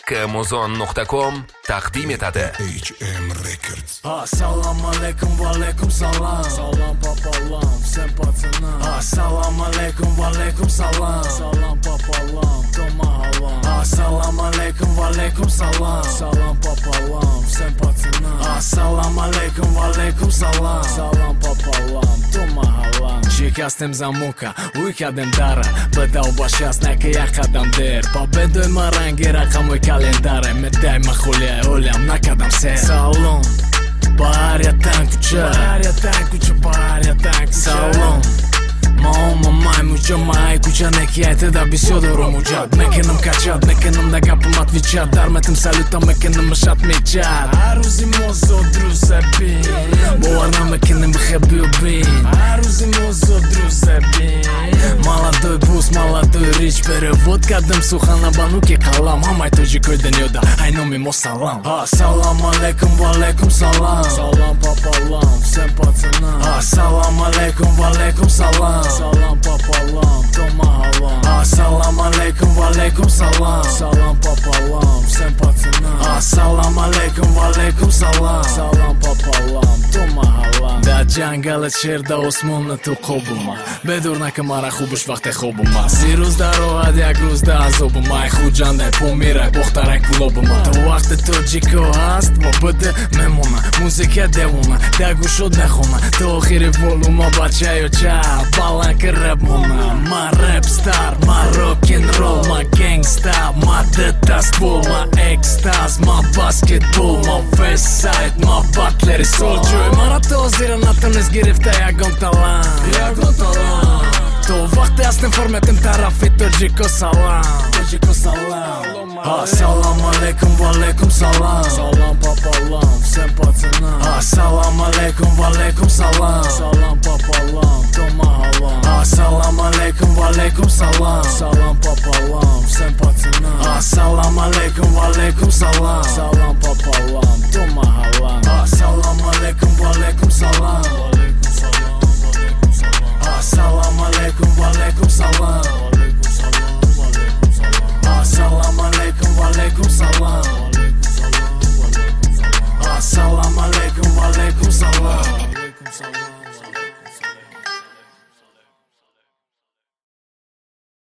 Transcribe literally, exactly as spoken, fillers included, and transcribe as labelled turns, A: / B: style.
A: Kmozon nuqta com taqdim etadi.
B: H M Records.
C: Assalomu alaykum va alaykum salom. Salom papalam, sen patsana. Assalomu alaykum va alaykum salom. Salom papalam, toma halam. Assalomu alaykum va alaykum salom. Salom papalam, sen patsana. Assalomu alaykum va alaykum salom. Salom papalam, toma halam. Shikastem zamuka, uykadem dara. Bada u bashasnaka ya qadam der. Победой маранги рaqamli kalendare. Medday maxuliya o'lyam nakadam sen. Salom. Bariyatan kucha, bariyatan kucha, bariyatan kucha. Salom. Мама, маму, джамай, куча некиете да би все доромуджат. Мекенам качат, мекенам да гапам отвечат. Дарметам салюта, мекенам мъшат мечат. Арузи мозо, друзе бин. Боарна мекенам бхеби обин. Арузи мозо, друзе бин. Молодой бус, молодой рич. Перевод кадам суха на бануке калам. Хамай тоджи кой ден йода, айно ми мо салам. Ассалам алейкум, ва алейкум салам. Салам папалам, всем пацанам. Ассалам алейкум, ва алейкум салам. Салам пополам, тома халам. Ассалам алейкум, ва алейкум салам. Салам пополам, всем пацанам. Ассалам алейкум, ва алейкум салам. Салам пополам, тома халам. Да джангал шер да осмон ту қобума. Бедур накам ара хубуш вақте хобума. Си рӯз дар роҳат, як рӯз да азобума. Ай хуҷандай помирай, бохтарай кулобума. То вақте тоҷико ҳаст, ва биде мемона. Музика девона, да гӯшот мехона. То охири волума бачаё ча. Баланка рэп мона. Ма рэп стар, ма рок-н-ролл, ма гэнгста. Ма детаствол, ма экстаз. Ма баскетбол, ма вестсайд, ма батлери солҷӯй. Мара то зира натонест гирифта ягон талант. Ягон талант. То вақте ҳастем форметем тарафи тоҷико салам. Тоҷико салам. Ассалому алейкум, ва алейкум салам. Салам папалам, всем пацанам. Ассалому алейкум, ва алейкум салам. Салам папалам, тома халам. Ассалому алейкум, ва алейкум салам. Салам папалам, всем пацанам. Ассалому алейкум, ва алейкум салам.